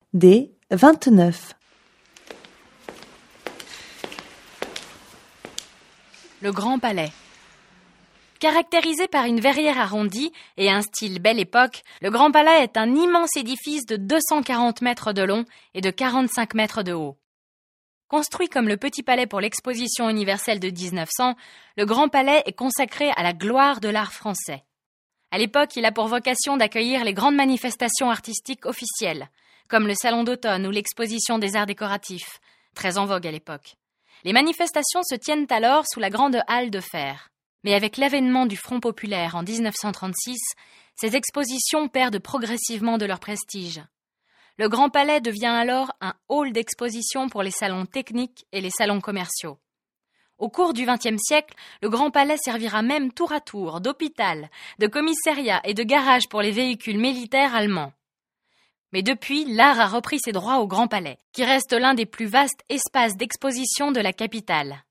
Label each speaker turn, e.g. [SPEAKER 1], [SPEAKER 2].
[SPEAKER 1] D. 29.
[SPEAKER 2] Le Grand Palais. Caractérisé par une verrière arrondie et un style Belle Époque, le Grand Palais est un immense édifice de 240 mètres de long et de 45 mètres de haut. Construit comme le Petit Palais pour l'Exposition universelle de 1900, le Grand Palais est consacré à la gloire de l'art français. À l'époque, il a pour vocation d'accueillir les grandes manifestations artistiques officielles, comme le Salon d'automne ou l'Exposition des arts décoratifs, très en vogue à l'époque. Les manifestations se tiennent alors sous la grande halle de fer. Mais avec l'avènement du Front populaire en 1936, ces expositions perdent progressivement de leur prestige. Le Grand Palais devient alors un hall d'exposition pour les salons techniques et les salons commerciaux. Au cours du XXe siècle, le Grand Palais servira même tour à tour d'hôpital, de commissariat et de garage pour les véhicules militaires allemands. Mais depuis, l'art a repris ses droits au Grand Palais, qui reste l'un des plus vastes espaces d'exposition de la capitale.